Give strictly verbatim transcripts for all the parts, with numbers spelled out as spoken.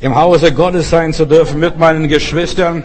im Hause Gottes sein zu dürfen mit meinen Geschwistern.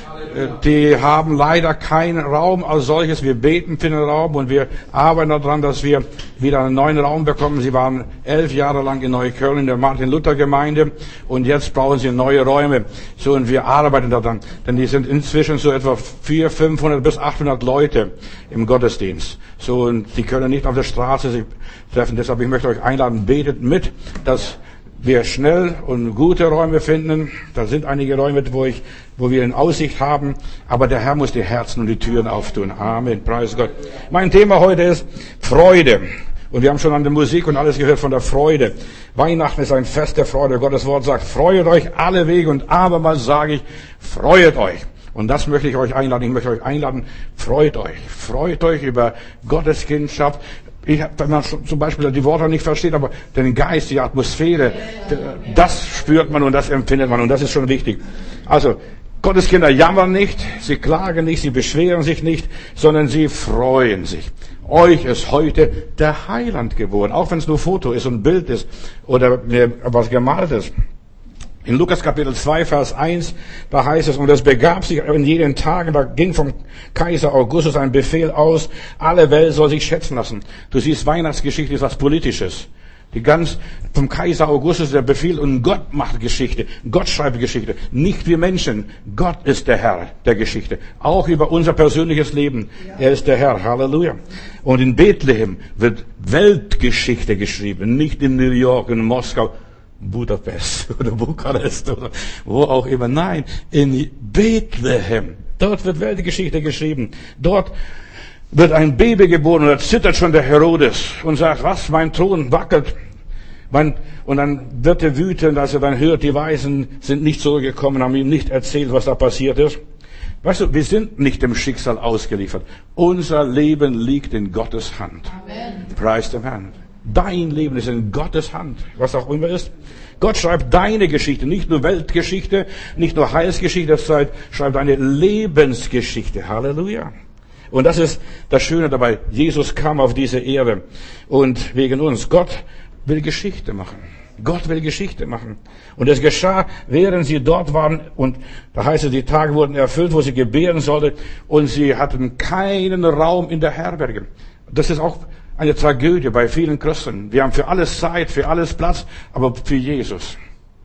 Die haben leider keinen Raum als solches. Wir beten für den Raum und wir arbeiten daran, dass wir wieder einen neuen Raum bekommen. Sie waren elf Jahre lang in Neukölln in der Martin-Luther-Gemeinde und jetzt brauchen sie neue Räume. So, und wir arbeiten daran, denn die sind inzwischen so etwa vierhundert, fünfhundert bis achthundert Leute im Gottesdienst. So, und die können nicht auf der Straße sich treffen. Deshalb, ich möchte euch einladen, betet mit, dass wir schnell und gute Räume finden. Da sind einige Räume, wo ich, wo wir in Aussicht haben. Aber der Herr muss die Herzen und die Türen auftun. Amen. Preis Gott. Mein Thema heute ist Freude. Und wir haben schon an der Musik und alles gehört von der Freude. Weihnachten ist ein Fest der Freude. Gottes Wort sagt, freut euch alle Wege. Und abermals sage ich, freut euch. Und das möchte ich euch einladen. Ich möchte euch einladen, freut euch. Freut euch über Gottes Kindschaft. Ich, wenn man zum Beispiel die Worte nicht versteht, aber den Geist, die Atmosphäre, das spürt man und das empfindet man und das ist schon wichtig. Also, Gottes Kinder jammern nicht, sie klagen nicht, sie beschweren sich nicht, sondern sie freuen sich. Euch ist heute der Heiland geboren, auch wenn es nur Foto ist und Bild ist oder was gemalt ist. In Lukas Kapitel zwei, Vers eins, da heißt es, und es begab sich in jenen Tagen, da ging vom Kaiser Augustus ein Befehl aus, alle Welt soll sich schätzen lassen. Du siehst, Weihnachtsgeschichte ist was Politisches. Die ganz, vom Kaiser Augustus der Befehl und Gott macht Geschichte. Gott schreibt Geschichte. Nicht wir Menschen. Gott ist der Herr der Geschichte. Auch über unser persönliches Leben. Er ist der Herr. Halleluja. Und in Bethlehem wird Weltgeschichte geschrieben. Nicht in New York, in Moskau, Budapest oder Bukarest oder wo auch immer. Nein, in Bethlehem. Dort wird Weltgeschichte geschrieben. Dort wird ein Baby geboren und da zittert schon der Herodes und sagt, was, mein Thron wackelt. Mein, und dann wird er wütend, als er dann hört, die Weisen sind nicht zurückgekommen, haben ihm nicht erzählt, was da passiert ist. Weißt du, wir sind nicht dem Schicksal ausgeliefert. Unser Leben liegt in Gottes Hand. Amen. Preis dem Herrn. Dein Leben ist in Gottes Hand, was auch immer ist. Gott schreibt deine Geschichte, nicht nur Weltgeschichte, nicht nur Heilsgeschichte, das schreibt deine Lebensgeschichte. Halleluja. Und das ist das Schöne dabei. Jesus kam auf diese Erde und wegen uns. Gott will Geschichte machen. Gott will Geschichte machen. Und es geschah, während sie dort waren, und da heißt es, die Tage wurden erfüllt, wo sie gebären sollte, und sie hatten keinen Raum in der Herberge. Das ist auch eine Tragödie bei vielen Christen. Wir haben für alles Zeit, für alles Platz, aber für Jesus.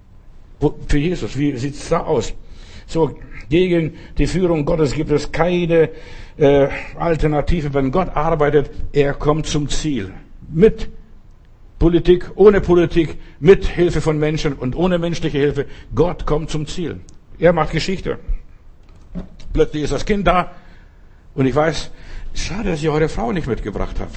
Für Jesus, wie sieht's da aus? So, gegen die Führung Gottes gibt es keine äh, Alternative. Wenn Gott arbeitet, er kommt zum Ziel. Mit Politik, ohne Politik, mit Hilfe von Menschen und ohne menschliche Hilfe. Gott kommt zum Ziel. Er macht Geschichte. Plötzlich ist das Kind da und ich weiß, schade, dass ihr eure Frau nicht mitgebracht habt.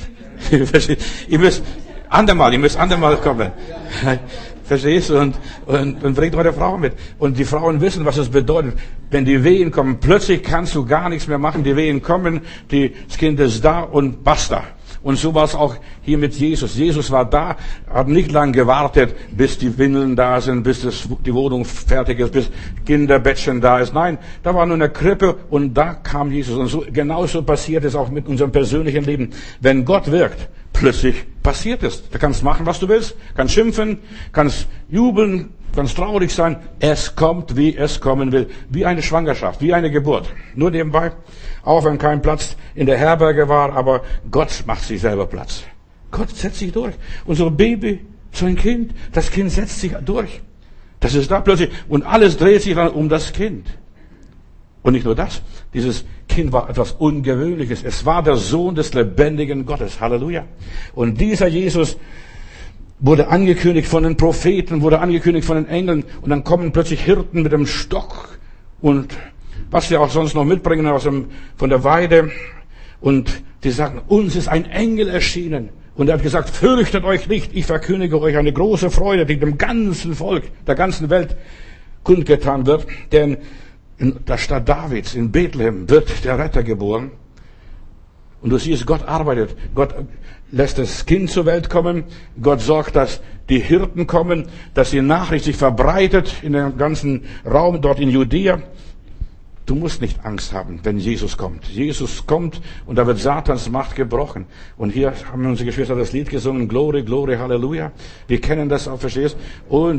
Ihr müsst andermal, ihr müsst andermal kommen. Verstehst du? Und, und, und bringt eure Frau mit. Und die Frauen wissen, was es bedeutet. Wenn die Wehen kommen, plötzlich kannst du gar nichts mehr machen. Die Wehen kommen, die, das Kind ist da und basta. Und so war es auch hier mit Jesus. Jesus war da, hat nicht lang gewartet, bis die Windeln da sind, bis das, die Wohnung fertig ist, bis Kinderbettchen da ist. Nein, da war nur eine Krippe und da kam Jesus. Und so, genauso passiert es auch mit unserem persönlichen Leben. Wenn Gott wirkt, plötzlich passiert es. Du kannst machen, was du willst, kannst schimpfen, kannst jubeln, kannst traurig sein. Es kommt, wie es kommen will. Wie eine Schwangerschaft, wie eine Geburt. Nur nebenbei, auch wenn kein Platz in der Herberge war, aber Gott macht sich selber Platz. Gott setzt sich durch. Und so ein Baby, so ein Kind, das Kind setzt sich durch. Das ist da plötzlich. Und alles dreht sich dann um das Kind. Und nicht nur das. Dieses Kind war etwas Ungewöhnliches. Es war der Sohn des lebendigen Gottes. Halleluja. Und dieser Jesus wurde angekündigt von den Propheten, wurde angekündigt von den Engeln. Und dann kommen plötzlich Hirten mit dem Stock und was sie auch sonst noch mitbringen aus dem, von der Weide. Und die sagen, uns ist ein Engel erschienen. Und er hat gesagt, fürchtet euch nicht, ich verkündige euch eine große Freude, die dem ganzen Volk, der ganzen Welt kundgetan wird. Denn in der Stadt Davids, in Bethlehem, wird der Retter geboren. Und du siehst, Gott arbeitet. Gott lässt das Kind zur Welt kommen. Gott sorgt, dass die Hirten kommen, dass die Nachricht sich verbreitet in den ganzen Raum dort in Judäa. Du musst nicht Angst haben, wenn Jesus kommt. Jesus kommt und da wird Satans Macht gebrochen. Und hier haben unsere Geschwister das Lied gesungen, Glory, Glory, Halleluja. Wir kennen das auch, verstehst? Und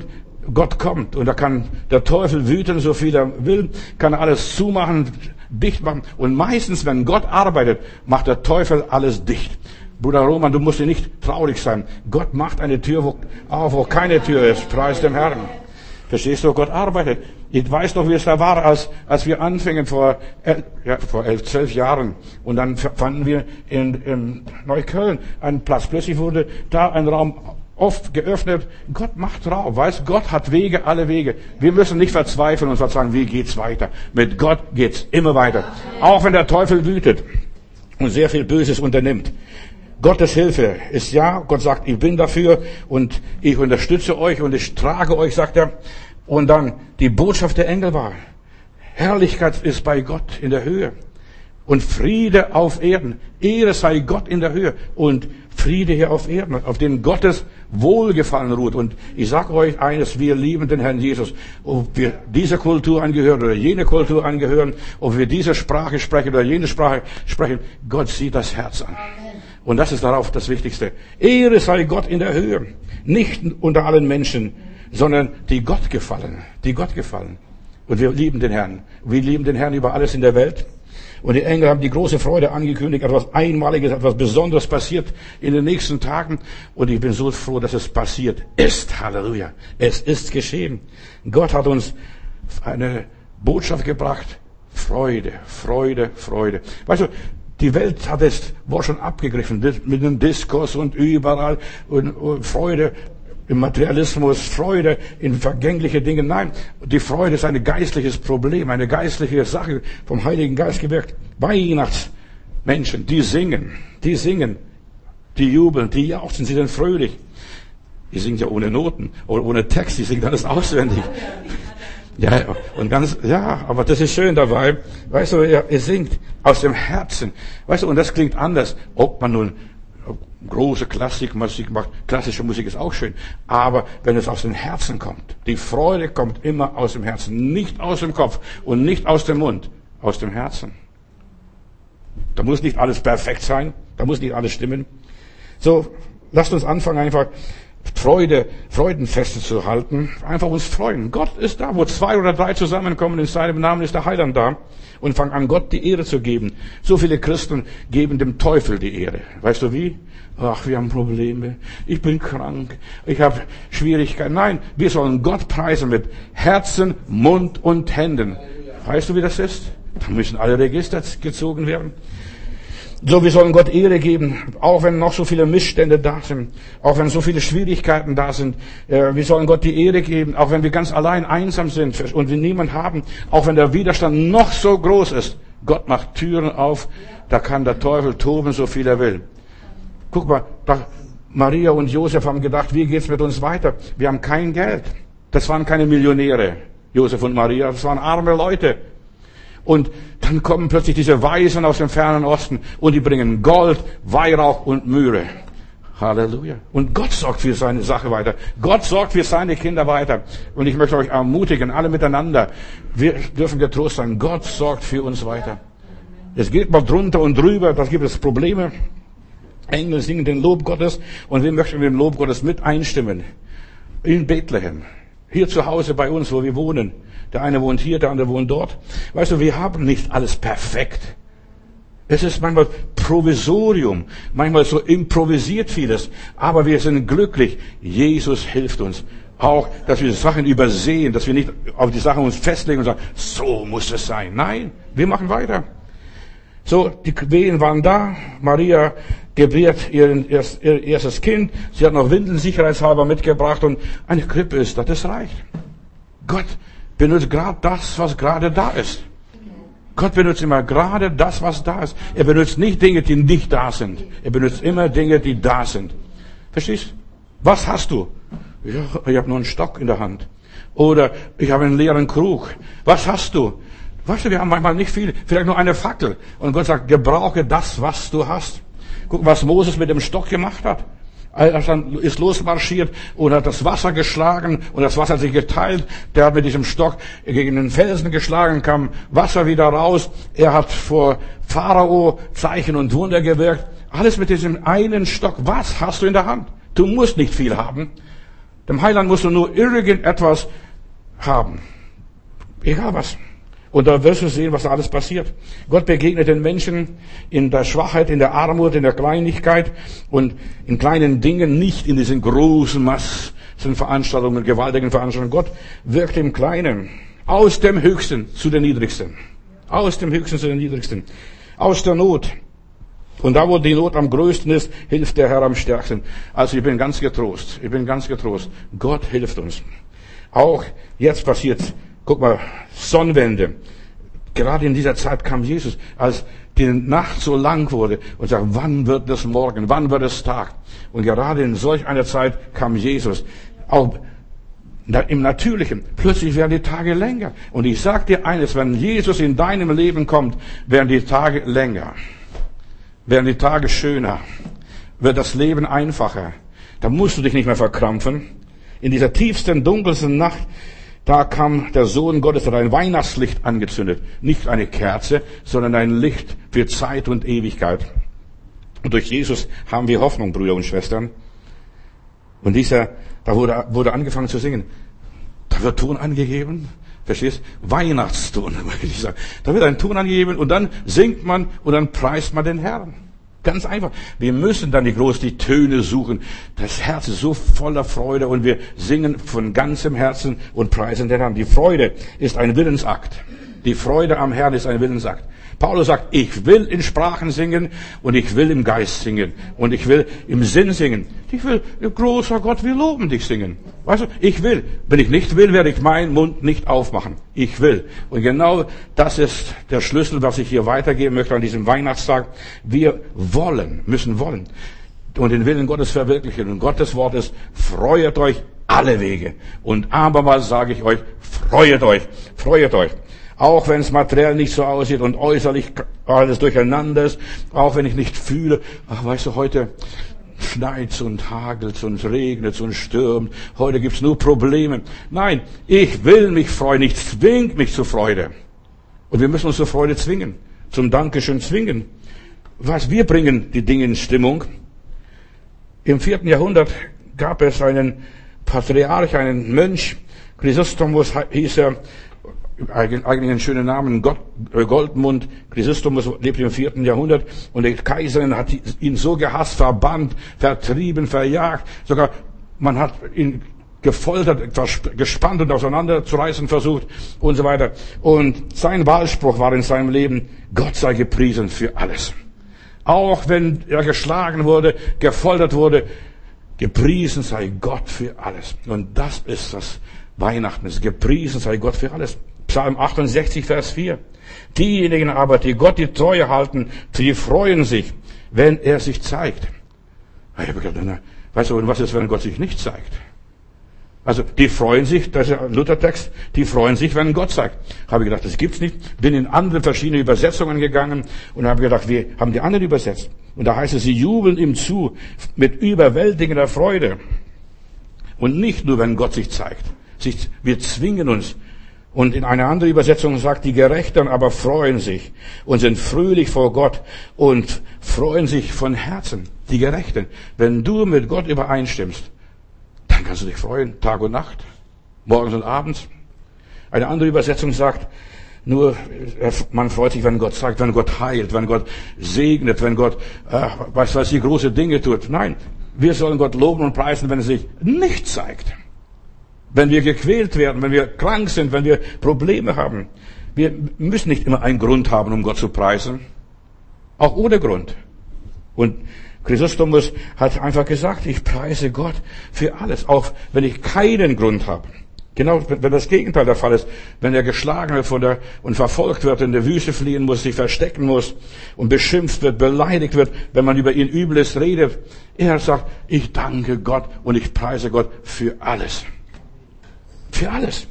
Gott kommt und da kann der Teufel wüten, so viel er will, kann er alles zumachen, dicht machen. Und meistens, wenn Gott arbeitet, macht der Teufel alles dicht. Bruder Roman, du musst dir nicht traurig sein. Gott macht eine Tür wo, auf, wo keine Tür ist. Preis dem Herrn. Verstehst du? Gott arbeitet. Ich weiß noch, wie es da war, als, als wir anfingen vor, el, ja, vor elf, zwölf Jahren. Und dann fanden wir in, in Neukölln einen Platz. Plötzlich wurde da ein Raum oft geöffnet. Gott macht Raum. Weißt, Gott hat Wege, alle Wege. Wir müssen nicht verzweifeln und sagen, wie geht's weiter? Mit Gott geht's immer weiter. Auch wenn der Teufel wütet und sehr viel Böses unternimmt. Gottes Hilfe ist ja, Gott sagt, ich bin dafür und ich unterstütze euch und ich trage euch, sagt er. Und dann die Botschaft der Engel war, Herrlichkeit ist bei Gott in der Höhe und Friede auf Erden. Ehre sei Gott in der Höhe und Friede hier auf Erden, auf den Gottes Wohlgefallen ruht. Und ich sage euch eines, wir lieben den Herrn Jesus. Ob wir dieser Kultur angehören oder jene Kultur angehören, ob wir diese Sprache sprechen oder jene Sprache sprechen, Gott sieht das Herz an. Und das ist darauf das Wichtigste. Ehre sei Gott in der Höhe. Nicht unter allen Menschen, sondern die Gott gefallen. Die Gott gefallen. Und wir lieben den Herrn. Wir lieben den Herrn über alles in der Welt. Und die Engel haben die große Freude angekündigt, etwas Einmaliges, etwas Besonderes passiert in den nächsten Tagen. Und ich bin so froh, dass es passiert ist. Halleluja. Es ist geschehen. Gott hat uns eine Botschaft gebracht. Freude, Freude, Freude. Weißt du, die Welt hat es wohl schon abgegriffen, mit dem Diskurs und überall und, und Freude im Materialismus, Freude in vergängliche Dinge. Nein, die Freude ist ein geistliches Problem, eine geistliche Sache vom Heiligen Geist gewirkt. Weihnachtsmenschen, die singen, die singen, die jubeln, die jauchzen, sie sind fröhlich. Die singen ja ohne Noten oder ohne Text, die singen alles auswendig. Ja, und ganz, ja, aber das ist schön dabei. Weißt du, ihr, ihr singt aus dem Herzen. Weißt du, und das klingt anders, ob man nun große Klassikmusik macht. Klassische Musik ist auch schön. Aber wenn es aus dem Herzen kommt, die Freude kommt immer aus dem Herzen. Nicht aus dem Kopf und nicht aus dem Mund. Aus dem Herzen. Da muss nicht alles perfekt sein. Da muss nicht alles stimmen. So, lasst uns anfangen einfach, Freude, Freudenfeste zu halten, einfach uns freuen. Gott ist da, wo zwei oder drei zusammenkommen, in seinem Namen ist der Heiland da und fangen an, Gott die Ehre zu geben. So viele Christen geben dem Teufel die Ehre. Weißt du wie? Ach, wir haben Probleme, ich bin krank, ich habe Schwierigkeiten. Nein, wir sollen Gott preisen mit Herzen, Mund und Händen. Weißt du, wie das ist? Da müssen alle Register gezogen werden. So, wir sollen Gott Ehre geben, auch wenn noch so viele Missstände da sind, auch wenn so viele Schwierigkeiten da sind. Wir sollen Gott die Ehre geben, auch wenn wir ganz allein einsam sind und wir niemanden haben, auch wenn der Widerstand noch so groß ist. Gott macht Türen auf, da kann der Teufel toben, so viel er will. Guck mal, da Maria und Josef haben gedacht, wie geht's mit uns weiter? Wir haben kein Geld. Das waren keine Millionäre, Josef und Maria, das waren arme Leute. Und dann kommen plötzlich diese Weisen aus dem fernen Osten und die bringen Gold, Weihrauch und Myrrhe. Halleluja. Und Gott sorgt für seine Sache weiter. Gott sorgt für seine Kinder weiter. Und ich möchte euch ermutigen, alle miteinander. Wir dürfen getrost sein. Gott sorgt für uns weiter. Es geht mal drunter und drüber, da gibt es Probleme. Engel singen den Lob Gottes und wir möchten den Lob Gottes mit einstimmen. In Bethlehem. Hier zu Hause bei uns, wo wir wohnen. Der eine wohnt hier, der andere wohnt dort. Weißt du, wir haben nicht alles perfekt. Es ist manchmal Provisorium, manchmal so improvisiert vieles. Aber wir sind glücklich. Jesus hilft uns. Auch, dass wir Sachen übersehen, dass wir nicht auf die Sachen uns festlegen und sagen, so muss es sein. Nein, wir machen weiter. So, die Wehen waren da. Maria gebärt ihr erstes Kind. Sie hat noch Windeln sicherheitshalber mitgebracht und eine Krippe ist da. Das reicht. Gott benutzt gerade das, was gerade da ist. Gott benutzt immer gerade das, was da ist. Er benutzt nicht Dinge, die nicht da sind. Er benutzt immer Dinge, die da sind. Verstehst? Was hast du? Ja, ich habe nur einen Stock in der Hand. Oder ich habe einen leeren Krug. Was hast du? Weißt du, wir haben manchmal nicht viel, vielleicht nur eine Fackel. Und Gott sagt, gebrauche das, was du hast. Guck, was Moses mit dem Stock gemacht hat. Er ist losmarschiert und hat das Wasser geschlagen und das Wasser hat sich geteilt. Der hat mit diesem Stock gegen den Felsen geschlagen, kam Wasser wieder raus. Er hat vor Pharao Zeichen und Wunder gewirkt. Alles mit diesem einen Stock. Was hast du in der Hand? Du musst nicht viel haben. Dem Heiland musst du nur irgendetwas haben. Egal was. Und da wirst du sehen, was da alles passiert. Gott begegnet den Menschen in der Schwachheit, in der Armut, in der Kleinlichkeit und in kleinen Dingen, nicht in diesen großen Massenveranstaltungen, gewaltigen Veranstaltungen. Gott wirkt im Kleinen, aus dem Höchsten zu den Niedrigsten. Aus dem Höchsten zu den Niedrigsten. Aus der Not. Und da, wo die Not am größten ist, hilft der Herr am stärksten. Also ich bin ganz getrost. Ich bin ganz getrost. Gott hilft uns. Auch jetzt passiert, guck mal, Sonnenwende. Gerade in dieser Zeit kam Jesus, als die Nacht so lang wurde und sagte, wann wird es morgen? Wann wird es Tag? Und gerade in solch einer Zeit kam Jesus. Auch im Natürlichen. Plötzlich werden die Tage länger. Und ich sage dir eines, wenn Jesus in deinem Leben kommt, werden die Tage länger. Werden die Tage schöner. Wird das Leben einfacher. Da musst du dich nicht mehr verkrampfen. In dieser tiefsten, dunkelsten Nacht, da kam der Sohn Gottes, hat ein Weihnachtslicht angezündet. Nicht eine Kerze, sondern ein Licht für Zeit und Ewigkeit. Und durch Jesus haben wir Hoffnung, Brüder und Schwestern. Und dieser, da wurde, wurde angefangen zu singen. Da wird Ton angegeben. Verstehst? Weihnachtston, würde ich sagen. Da wird ein Ton angegeben und dann singt man und dann preist man den Herrn. Ganz einfach. Wir müssen dann die groß die Töne suchen. Das Herz ist so voller Freude und wir singen von ganzem Herzen und preisen den Herrn. Die Freude ist ein Willensakt. Die Freude am Herrn ist ein Willensakt. Paulus sagt, ich will in Sprachen singen und ich will im Geist singen und ich will im Sinn singen. Ich will, großer Gott, wir loben dich singen. Weißt du, ich will. Wenn ich nicht will, werde ich meinen Mund nicht aufmachen. Ich will. Und genau das ist der Schlüssel, was ich hier weitergeben möchte an diesem Weihnachtstag. Wir wollen, müssen wollen und den Willen Gottes verwirklichen. Und Gottes Wort ist, freuet euch alle Wege. Und abermals sage ich euch, freuet euch, freuet euch. Auch wenn es materiell nicht so aussieht und äußerlich alles durcheinander ist, auch wenn ich nicht fühle, ach, weißt du, heute schneit's und hagelt's und regnet's und stürmt, heute gibt's nur Probleme. Nein, ich will mich freuen, ich zwing mich zur Freude. Und wir müssen uns zur Freude zwingen, zum Dankeschön zwingen. Was wir bringen die Dinge in Stimmung. Im vierten Jahrhundert gab es einen Patriarch, einen Mönch, Chrysostomus hieß er, eigentlich einen schönen Namen, Gott, äh, Goldmund. Chrysostomus lebte im vierten Jahrhundert und die Kaiserin hat ihn so gehasst, verbannt, vertrieben, verjagt. Sogar man hat ihn gefoltert, gespannt und auseinanderzureißen versucht und so weiter. Und sein Wahlspruch war in seinem Leben, Gott sei gepriesen für alles. Auch wenn er geschlagen wurde, gefoltert wurde, gepriesen sei Gott für alles. Und das ist das Weihnachten, ist gepriesen sei Gott für alles. Psalm achtundsechzig, Vers vier. Diejenigen aber, die Gott die Treue halten, die freuen sich, wenn er sich zeigt. Ich habe gedacht, na, weißt du, was ist, wenn Gott sich nicht zeigt? Also, die freuen sich, das ist ein Luthertext, die freuen sich, wenn Gott sagt. Habe ich gedacht, das gibt's nicht. Bin in andere verschiedene Übersetzungen gegangen und habe gedacht, wir haben die anderen übersetzt. Und da heißt es, sie jubeln ihm zu mit überwältigender Freude. Und nicht nur, wenn Gott sich zeigt. Wir zwingen uns. Und in einer anderen Übersetzung sagt, die Gerechten aber freuen sich und sind fröhlich vor Gott und freuen sich von Herzen. Die Gerechten. Wenn du mit Gott übereinstimmst, dann kannst du dich freuen, Tag und Nacht, morgens und abends. Eine andere Übersetzung sagt, nur man freut sich, wenn Gott sagt, wenn Gott heilt, wenn Gott segnet, wenn Gott, äh, was weiß ich, große Dinge tut. Nein, wir sollen Gott loben und preisen, wenn er sich nicht zeigt. Wenn wir gequält werden, wenn wir krank sind, wenn wir Probleme haben. Wir müssen nicht immer einen Grund haben, um Gott zu preisen. Auch ohne Grund. Und Chrysostomus hat einfach gesagt, ich preise Gott für alles, auch wenn ich keinen Grund habe. Genau, wenn das Gegenteil der Fall ist, wenn er geschlagen wird von der, und verfolgt wird, in der Wüste fliehen muss, sich verstecken muss und beschimpft wird, beleidigt wird, wenn man über ihn Übles redet. Er sagt, ich danke Gott und ich preise Gott für alles. Für alles.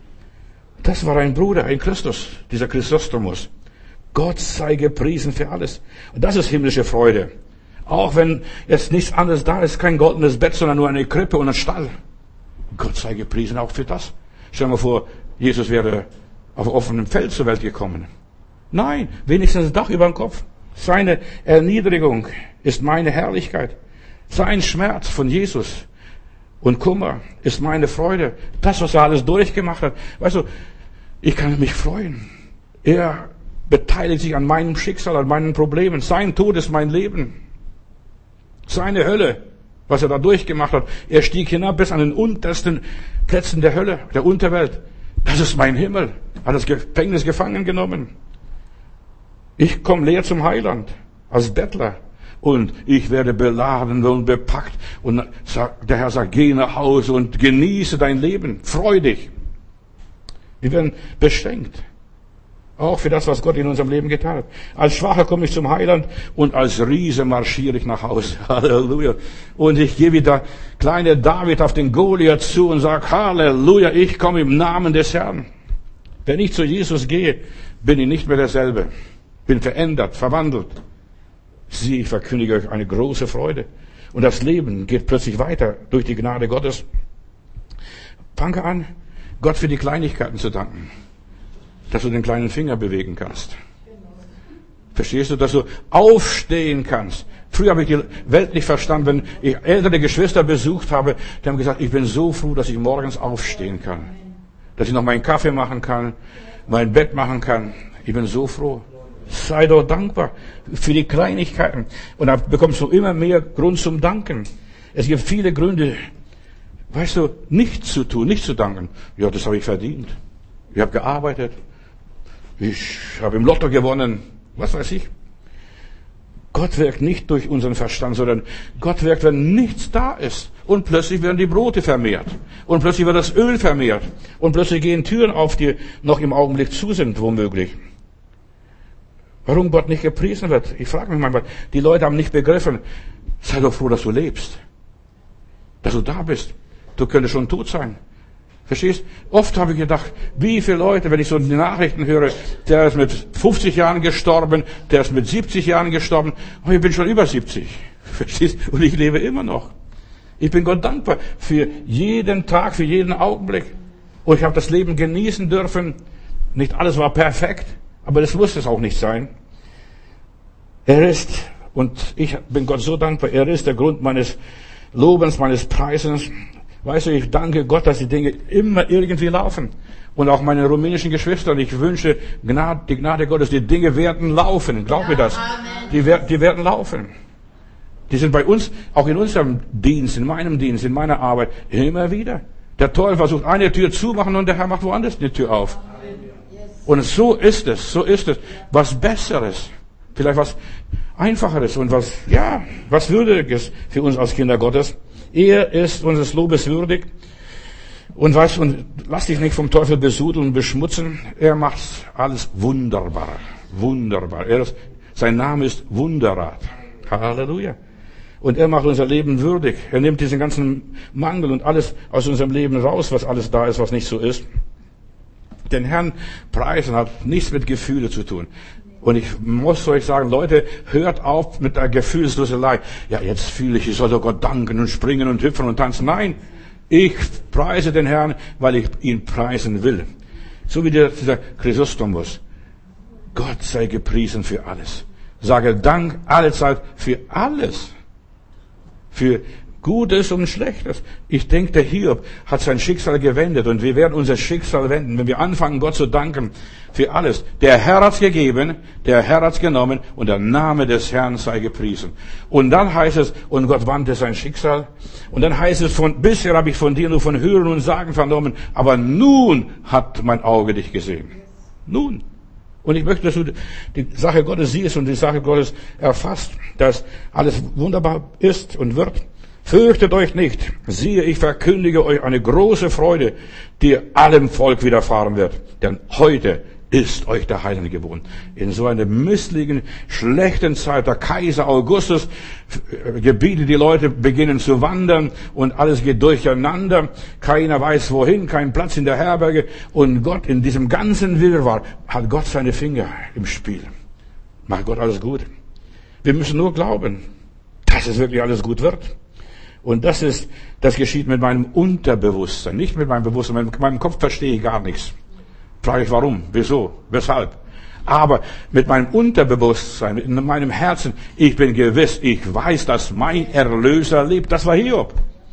Das war ein Bruder, ein Christus, dieser Chrysostomus. Gott sei gepriesen für alles. Und das ist himmlische Freude. Auch wenn jetzt nichts anderes da ist, kein goldenes Bett, sondern nur eine Krippe und ein Stall. Gott sei gepriesen auch für das. Stell dir mal vor, Jesus wäre auf offenem Feld zur Welt gekommen. Nein, wenigstens ein Dach über dem Kopf. Seine Erniedrigung ist meine Herrlichkeit. Sein Schmerz von Jesus und Kummer ist meine Freude. Das, was er alles durchgemacht hat. Weißt du, ich kann mich freuen. Er beteiligt sich an meinem Schicksal, an meinen Problemen. Sein Tod ist mein Leben. Seine Hölle, was er da durchgemacht hat. Er stieg hinab bis an den untersten Plätzen der Hölle, der Unterwelt. Das ist mein Himmel. Hat das Gefängnis gefangen genommen. Ich komme leer zum Heiland, als Bettler. Und ich werde beladen und bepackt. Und der Herr sagt, geh nach Hause und genieße dein Leben. Freu dich. Wir werden beschenkt. Auch für das, was Gott in unserem Leben getan hat. Als Schwacher komme ich zum Heiland und als Riese marschiere ich nach Hause. Halleluja. Und ich gehe wie der kleine David auf den Goliath zu und sage, Halleluja, ich komme im Namen des Herrn. Wenn ich zu Jesus gehe, bin ich nicht mehr derselbe. Bin verändert, verwandelt. Sieh, ich verkündige euch eine große Freude. Und das Leben geht plötzlich weiter durch die Gnade Gottes. Fange an, Gott für die Kleinigkeiten zu danken. Dass du den kleinen Finger bewegen kannst. Verstehst du, dass du aufstehen kannst? Früher habe ich die Welt nicht verstanden, wenn ich ältere Geschwister besucht habe, die haben gesagt, ich bin so froh, dass ich morgens aufstehen kann. Dass ich noch meinen Kaffee machen kann, mein Bett machen kann. Ich bin so froh. Sei doch dankbar für die Kleinigkeiten. Und da bekommst du immer mehr Grund zum Danken. Es gibt viele Gründe, weißt du, nichts zu tun, nicht zu danken. Ja, das habe ich verdient. Ich habe gearbeitet. Ich habe im Lotto gewonnen. Was weiß ich. Gott wirkt nicht durch unseren Verstand, sondern Gott wirkt, wenn nichts da ist. Und plötzlich werden die Brote vermehrt. Und plötzlich wird das Öl vermehrt. Und plötzlich gehen Türen auf, die noch im Augenblick zu sind, womöglich. Warum Gott nicht gepriesen wird? Ich frage mich manchmal, die Leute haben nicht begriffen. Sei doch froh, dass du lebst. Dass du da bist. Du könntest schon tot sein. Verstehst? Oft habe ich gedacht, wie viele Leute, wenn ich so die Nachrichten höre, der ist mit fünfzig Jahren gestorben, der ist mit siebzig Jahren gestorben, aber ich bin schon über siebzig. Verstehst? Und ich lebe immer noch. Ich bin Gott dankbar für jeden Tag, für jeden Augenblick. Und ich habe das Leben genießen dürfen. Nicht alles war perfekt, aber das muss es auch nicht sein. Er ist, und ich bin Gott so dankbar, er ist der Grund meines Lobens, meines Preisens. Weißt du, ich danke Gott, dass die Dinge immer irgendwie laufen. Und auch meine rumänischen Geschwister, und ich wünsche Gnade, die Gnade Gottes, die Dinge werden laufen. Glaub mir das. Die, die werden laufen. Die sind bei uns, auch in unserem Dienst, in meinem Dienst, in meiner Arbeit, immer wieder. Der Teufel versucht eine Tür zumachen und der Herr macht woanders eine Tür auf. Und so ist es, so ist es. Was Besseres. Vielleicht was Einfacheres und was, ja, was Würdiges für uns als Kinder Gottes. Er ist unseres Lobes würdig. Und weißt du, und lass dich nicht vom Teufel besudeln und beschmutzen. Er macht alles wunderbar. Wunderbar. Er ist, sein Name ist Wunderrat. Halleluja. Und er macht unser Leben würdig. Er nimmt diesen ganzen Mangel und alles aus unserem Leben raus, was alles da ist, was nicht so ist. Den Herrn preisen hat nichts mit Gefühle zu tun. Und ich muss euch sagen, Leute, hört auf mit der Gefühlsloselei. Ja, jetzt fühle ich, ich soll doch Gott danken und springen und hüpfen und tanzen. Nein, ich preise den Herrn, weil ich ihn preisen will. So wie der, dieser Chrysostomus. Gott sei gepriesen für alles. Sage Dank allezeit für alles. Für Gutes und Schlechtes. Ich denke, der Hiob hat sein Schicksal gewendet und wir werden unser Schicksal wenden, wenn wir anfangen, Gott zu danken für alles. Der Herr hat's gegeben, der Herr hat's genommen und der Name des Herrn sei gepriesen. Und dann heißt es, und Gott wandte sein Schicksal. Und dann heißt es, von bisher habe ich von dir nur von Hören und Sagen vernommen, aber nun hat mein Auge dich gesehen. Nun. Und ich möchte, dass du die Sache Gottes siehst und die Sache Gottes erfasst, dass alles wunderbar ist und wird. Fürchtet euch nicht. Siehe, ich verkündige euch eine große Freude, die allem Volk widerfahren wird. Denn heute ist euch der Heiland geboren. In so einer misslichen, schlechten Zeit, der Kaiser Augustus gebietet, die Leute beginnen zu wandern und alles geht durcheinander. Keiner weiß wohin, kein Platz in der Herberge. Und Gott, in diesem ganzen Wirrwarr, hat Gott seine Finger im Spiel. Macht Gott alles gut. Wir müssen nur glauben, dass es wirklich alles gut wird. Und das ist, das geschieht mit meinem Unterbewusstsein, nicht mit meinem Bewusstsein. Mit meinem Kopf verstehe ich gar nichts. Frage ich warum, wieso, weshalb. Aber mit meinem Unterbewusstsein, in meinem Herzen, ich bin gewiss, ich weiß, dass mein Erlöser lebt. Das war Hiob.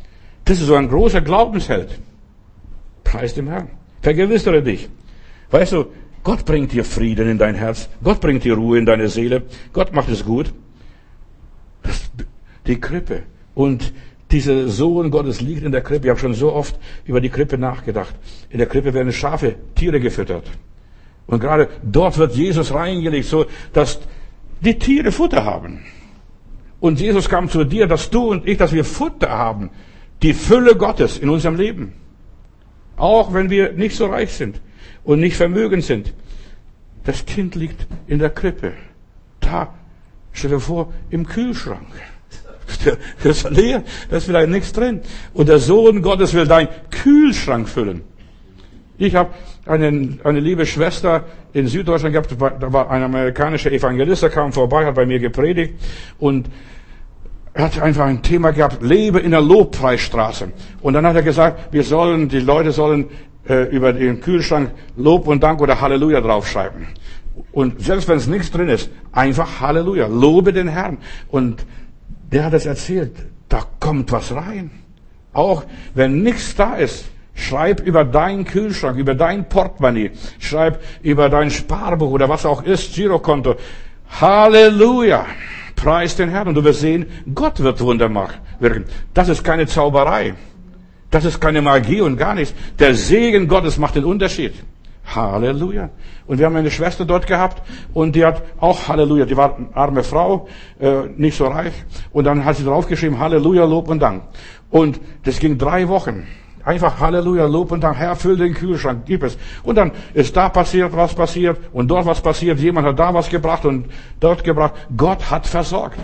Das ist so ein großer Glaubensheld. Preis dem Herrn. Vergewissere dich. Weißt du, Gott bringt dir Frieden in dein Herz. Gott bringt dir Ruhe in deine Seele. Gott macht es gut. Das, die Krippe. Und dieser Sohn Gottes liegt in der Krippe. Ich habe schon so oft über die Krippe nachgedacht. In der Krippe werden Schafe, Tiere gefüttert. Und gerade dort wird Jesus reingelegt, so dass die Tiere Futter haben. Und Jesus kam zu dir, dass du und ich, dass wir Futter haben. Die Fülle Gottes in unserem Leben. Auch wenn wir nicht so reich sind und nicht vermögend sind. Das Kind liegt in der Krippe. Da, stell dir vor, im Kühlschrank. Das ist leer, da ist vielleicht nichts drin. Und der Sohn Gottes will deinen Kühlschrank füllen. Ich habe eine, eine liebe Schwester in Süddeutschland gehabt, da war ein amerikanischer Evangelist, der kam vorbei, hat bei mir gepredigt und er hat einfach ein Thema gehabt, lebe in der Lobpreisstraße. Und dann hat er gesagt, wir sollen, die Leute sollen äh, über den Kühlschrank Lob und Dank oder Halleluja draufschreiben. Und selbst wenn es nichts drin ist, einfach Halleluja, lobe den Herrn. Und der hat es erzählt, da kommt was rein. Auch wenn nichts da ist, schreib über deinen Kühlschrank, über dein Portemonnaie, schreib über dein Sparbuch oder was auch ist, Girokonto. Halleluja! Preis den Herrn. Und du wirst sehen, Gott wird Wunder wirken. Das ist keine Zauberei. Das ist keine Magie und gar nichts. Der Segen Gottes macht den Unterschied. Halleluja. Und wir haben eine Schwester dort gehabt und die hat auch Halleluja. Die war eine arme Frau, äh, nicht so reich. Und dann hat sie draufgeschrieben, Halleluja, Lob und Dank. Und das ging drei Wochen. Einfach Halleluja, Lob und Dank. Herr, füll den Kühlschrank, gib es. Und dann ist da passiert, was passiert und dort was passiert. Jemand hat da was gebracht und dort gebracht. Gott hat versorgt.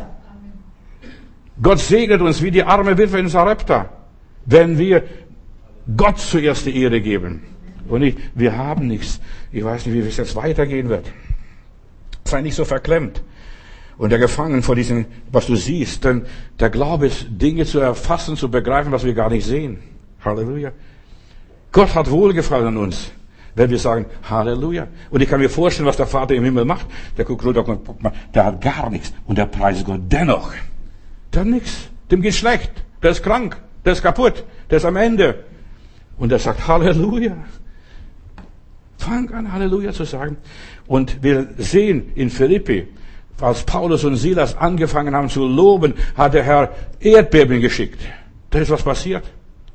Gott segnet uns wie die arme Witwe in Sarepta, wenn wir Gott zuerst die Ehre geben. Und nicht, wir haben nichts. Ich weiß nicht, wie es jetzt weitergehen wird. Sei nicht so verklemmt und der gefangen vor diesem, was du siehst. Denn der Glaube ist, Dinge zu erfassen, zu begreifen, was wir gar nicht sehen. Halleluja. Gott hat Wohlgefallen an uns, wenn wir sagen Halleluja. Und ich kann mir vorstellen, was der Vater im Himmel macht. Der guckt runter und guckt mal, der hat gar nichts. Und der preist Gott dennoch. Der hat nichts. Dem geht's schlecht. Der ist krank. Der ist kaputt. Der ist am Ende. Und er sagt Halleluja. Fang an, Halleluja zu sagen. Und wir sehen in Philippi, als Paulus und Silas angefangen haben zu loben, hat der Herr Erdbeben geschickt. Da ist was passiert.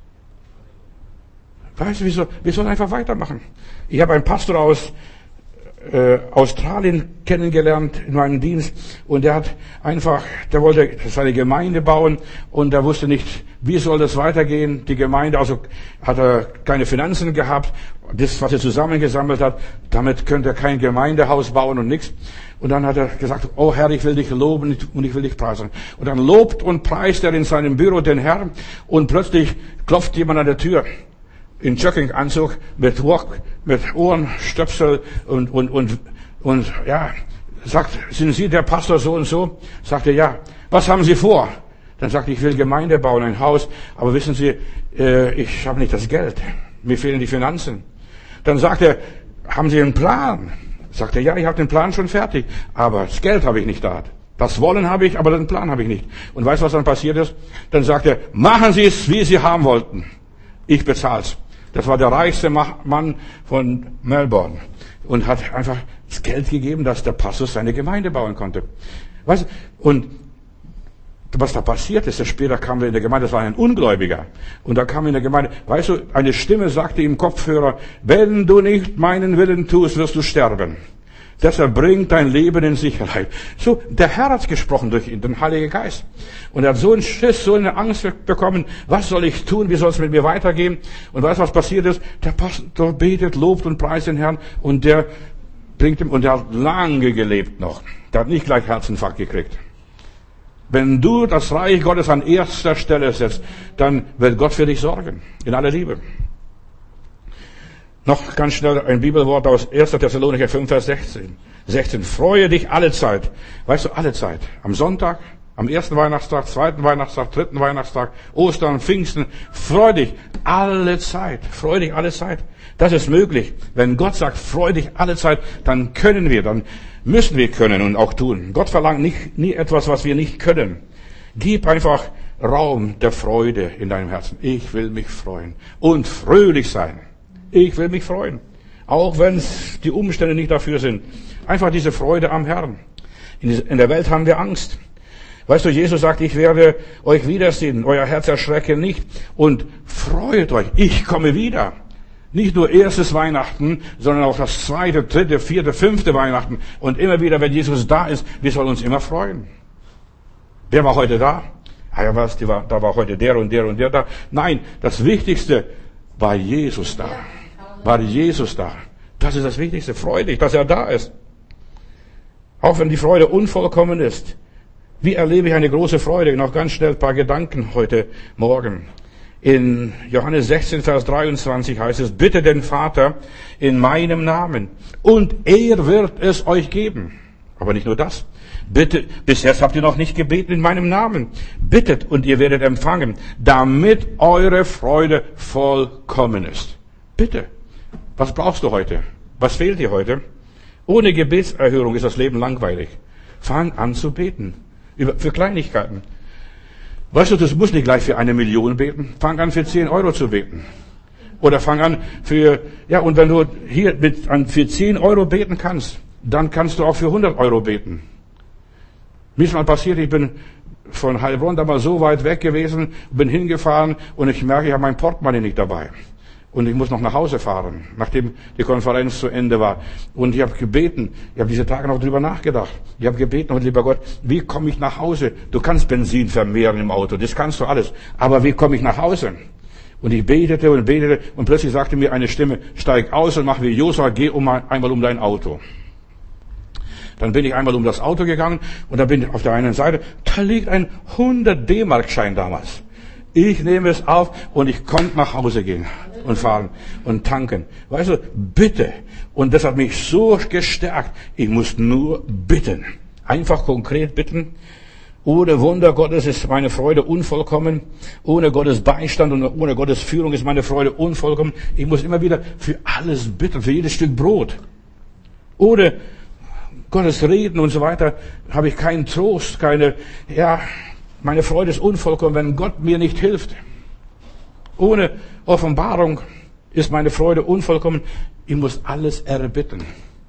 Weißt du, wir, soll, wir sollen einfach weitermachen. Ich habe einen Pastor aus äh, Australien kennengelernt in meinem Dienst und der hat einfach, der wollte seine Gemeinde bauen und er wusste nicht, wie soll das weitergehen. Die Gemeinde, also hat er keine Finanzen gehabt. Das, was er zusammengesammelt hat, damit könnte er kein Gemeindehaus bauen und nichts. Und dann hat er gesagt, oh Herr, ich will dich loben und ich will dich preisen. Und dann lobt und preist er in seinem Büro den Herrn und plötzlich klopft jemand an der Tür. In Jogginganzug, mit Rock, mit Ohrenstöpsel und, und, und, und, ja, sagt, sind Sie der Pastor so und so? Sagt er, ja. Was haben Sie vor? Dann sagt er, ich will Gemeinde bauen, ein Haus, aber wissen Sie, äh, ich habe nicht das Geld. Mir fehlen die Finanzen. Dann sagt er, haben Sie einen Plan? Sagt er, ja, ich habe den Plan schon fertig, aber das Geld habe ich nicht da. Das Wollen habe ich, aber den Plan habe ich nicht. Und weißt du, was dann passiert ist? Dann sagt er, machen Sie es, wie Sie haben wollten. Ich bezahl's. Das war der reichste Mann von Melbourne und hat einfach das Geld gegeben, dass der Pastor seine Gemeinde bauen konnte. Weißt du? Und was da passiert ist, später kam er in der Gemeinde, das war ein Ungläubiger. Und da kam in der Gemeinde, weißt du, eine Stimme sagte im Kopfhörer, wenn du nicht meinen Willen tust, wirst du sterben. Deshalb bringt dein Leben in Sicherheit. So, der Herr hat gesprochen durch ihn, den Heiligen Geist. Und er hat so einen Schiss, so eine Angst bekommen. Was soll ich tun? Wie soll es mit mir weitergehen? Und weißt du, was passiert ist? Der Pastor betet, lobt und preist den Herrn. Und der bringt ihm, und der hat lange gelebt noch. Der hat nicht gleich Herzinfarkt gekriegt. Wenn du das Reich Gottes an erster Stelle setzt, dann wird Gott für dich sorgen. In aller Liebe. Noch ganz schnell ein Bibelwort aus erster Thessalonicher fünf, Vers sechzehn. sechzehn. Freue dich alle Zeit. Weißt du, alle Zeit. Am Sonntag, am ersten Weihnachtstag, zweiten Weihnachtstag, dritten Weihnachtstag, Ostern, Pfingsten. Freu dich alle Zeit. Freu dich alle Zeit. Das ist möglich. Wenn Gott sagt, freu dich alle Zeit, dann können wir, dann müssen wir können und auch tun. Gott verlangt nicht, nie etwas, was wir nicht können. Gib einfach Raum der Freude in deinem Herzen. Ich will mich freuen und fröhlich sein. Ich will mich freuen. Auch wenn es die Umstände nicht dafür sind. Einfach diese Freude am Herrn. In der Welt haben wir Angst. Weißt du, Jesus sagt, ich werde euch wiedersehen, euer Herz erschrecke nicht und freut euch, ich komme wieder. Nicht nur erstes Weihnachten, sondern auch das zweite, dritte, vierte, fünfte Weihnachten. Und immer wieder, wenn Jesus da ist, wir sollen uns immer freuen. Wer war heute da? Ah ja, was, die war, da war heute der und der und der da. Nein, das Wichtigste war Jesus da. War Jesus da. Das ist das Wichtigste. Freu dich, dass er da ist. Auch wenn die Freude unvollkommen ist. Wie erlebe ich eine große Freude? Noch ganz schnell ein paar Gedanken heute Morgen. In Johannes sechzehn, Vers dreiundzwanzig heißt es, bitte den Vater in meinem Namen und er wird es euch geben. Aber nicht nur das. Bitte, bis jetzt habt ihr noch nicht gebeten in meinem Namen. Bittet und ihr werdet empfangen, damit eure Freude vollkommen ist. Bitte. Was brauchst du heute? Was fehlt dir heute? Ohne Gebetserhörung ist das Leben langweilig. Fang an zu beten. Für Kleinigkeiten. Weißt du, du musst nicht gleich für eine Million beten. Fang an für zehn Euro zu beten. Oder fang an für, ja, und wenn du hier mit, für zehn Euro beten kannst, dann kannst du auch für hundert Euro beten. Mir ist mal passiert, ich bin von Heilbronn damals so weit weg gewesen, bin hingefahren und ich merke, ich habe mein Portemonnaie nicht dabei. Und ich muss noch nach Hause fahren, nachdem die Konferenz zu Ende war. Und ich habe gebeten, ich habe diese Tage noch drüber nachgedacht. Ich habe gebeten, und lieber Gott, wie komme ich nach Hause? Du kannst Benzin vermehren im Auto, das kannst du alles. Aber wie komme ich nach Hause? Und ich betete und betete und plötzlich sagte mir eine Stimme, steig aus und mach wie Josua, geh um, einmal um dein Auto. Dann bin ich einmal um das Auto gegangen und da bin ich auf der einen Seite, da liegt ein hundert D-Mark-Schein damals. Ich nehme es auf und ich konnte nach Hause gehen und fahren und tanken. Weißt du, bitte. Und das hat mich so gestärkt. Ich muss nur bitten. Einfach konkret bitten. Ohne Wunder Gottes ist meine Freude unvollkommen. Ohne Gottes Beistand und ohne Gottes Führung ist meine Freude unvollkommen. Ich muss immer wieder für alles bitten, für jedes Stück Brot. Ohne Gottes Reden und so weiter habe ich keinen Trost, keine, ja, meine Freude ist unvollkommen, wenn Gott mir nicht hilft. Ohne Offenbarung ist meine Freude unvollkommen. Ich muss alles erbitten.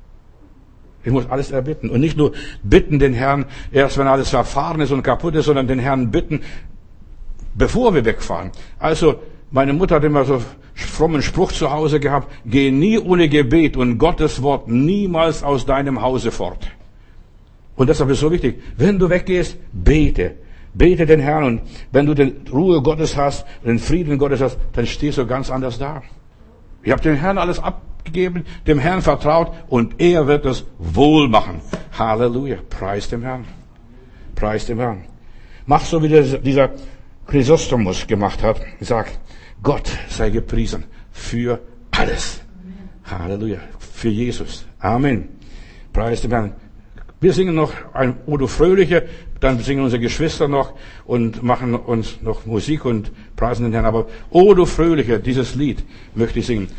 Ich muss alles erbitten. Und nicht nur bitten den Herrn, erst wenn alles verfahren ist und kaputt ist, sondern den Herrn bitten, bevor wir wegfahren. Also, meine Mutter hat immer so einen frommen Spruch zu Hause gehabt, geh nie ohne Gebet und Gottes Wort niemals aus deinem Hause fort. Und deshalb ist so wichtig, wenn du weggehst, bete. Bete den Herrn und wenn du die Ruhe Gottes hast, den Frieden Gottes hast, dann stehst du ganz anders da. Ich habe dem Herrn alles abgegeben, dem Herrn vertraut und er wird es wohl machen. Halleluja. Preis dem Herrn. Preis dem Herrn. Mach so, wie dieser Chrysostomus gemacht hat. Sag, Gott sei gepriesen für alles. Halleluja. Für Jesus. Amen. Preis dem Herrn. Wir singen noch ein O du Fröhliche, dann singen unsere Geschwister noch und machen uns noch Musik und preisen den Herrn. Aber O du Fröhliche, dieses Lied möchte ich singen.